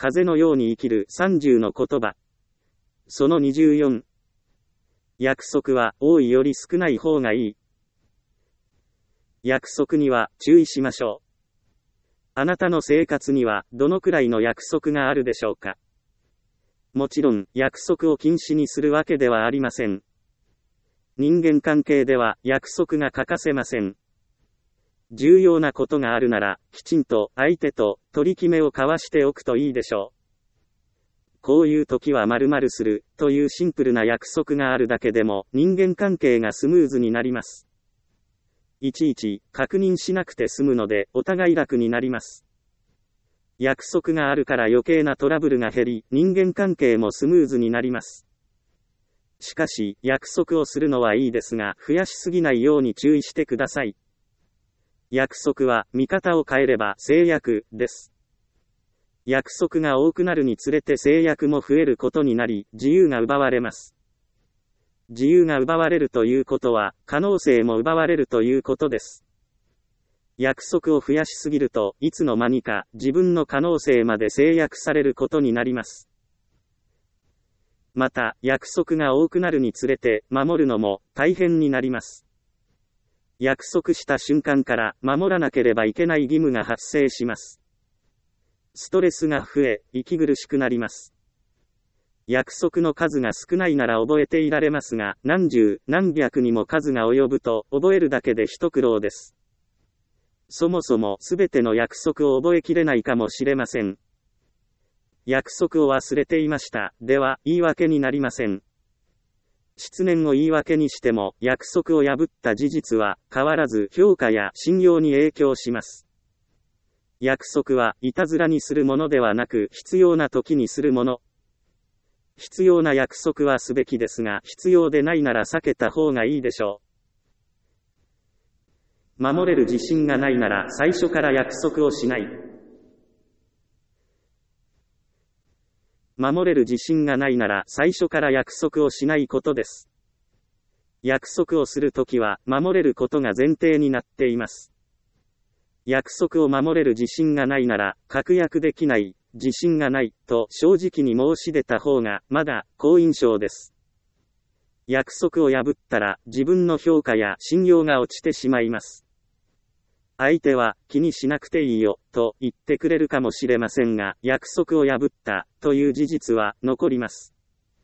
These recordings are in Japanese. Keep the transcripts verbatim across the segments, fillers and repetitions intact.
風のように生きるさんじゅうの言葉。そのにじゅうよん。約束は多いより少ない方がいい。約束には注意しましょう。あなたの生活にはどのくらいの約束があるでしょうか。もちろん約束を禁止にするわけではありません。人間関係では約束が欠かせません。重要なことがあるなら、きちんと相手と取り決めを交わしておくといいでしょう。こういう時は〇〇するというシンプルな約束があるだけでも人間関係がスムーズになります。いちいち確認しなくて済むのでお互い楽になります。約束があるから余計なトラブルが減り、人間関係もスムーズになります。しかし、約束をするのはいいですが、増やしすぎないように注意してください。約束は見方を変えれば制約です。約束が多くなるにつれて制約も増えることになり、自由が奪われます。自由が奪われるということは、可能性も奪われるということです。約束を増やしすぎると、いつの間にか自分の可能性まで制約されることになります。また、約束が多くなるにつれて、守るのも大変になります。約束した瞬間から守らなければいけない義務が発生します。ストレスが増え、息苦しくなります。約束の数が少ないなら覚えていられますが、何十、何百にも数が及ぶと、覚えるだけで一苦労です。そもそもすべての約束を覚えきれないかもしれません。約束を忘れていました。では、言い訳になりません。失念を言い訳にしても、約束を破った事実は、変わらず評価や信用に影響します。約束はいたずらにするものではなく、必要な時にするもの。必要な約束はすべきですが、必要でないなら避けた方がいいでしょう。守れる自信がないなら、最初から約束をしない。守れる自信がないなら、最初から約束をしないことです。約束をするときは、守れることが前提になっています。約束を守れる自信がないなら、確約できない、自信がない、と正直に申し出た方が、まだ、好印象です。約束を破ったら、自分の評価や信用が落ちてしまいます。相手は、気にしなくていいよ、と言ってくれるかもしれませんが、約束を破った、という事実は、残ります。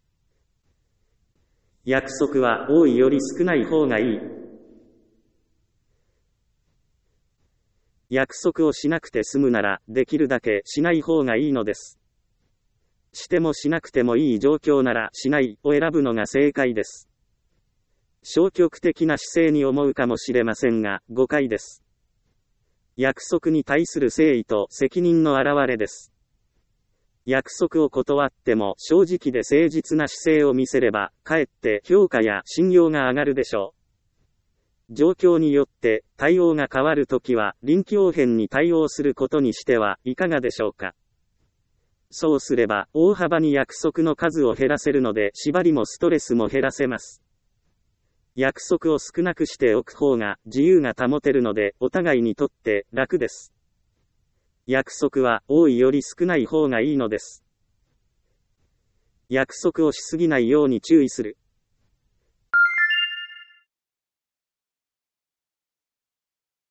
約束は、多いより少ない方がいい。約束をしなくて済むなら、できるだけしない方がいいのです。してもしなくてもいい状況なら、しないを選ぶのが正解です。消極的な姿勢に思うかもしれませんが、誤解です。約束に対する誠意と責任の表れです。約束を断っても正直で誠実な姿勢を見せれば、かえって評価や信用が上がるでしょう。状況によって対応が変わるときは臨機応変に対応することにしてはいかがでしょうか。そうすれば大幅に約束の数を減らせるので縛りもストレスも減らせます。約束を少なくしておく方が自由が保てるのでお互いにとって楽です。約束は多いより少ない方がいいのです。約束をしすぎないように注意する。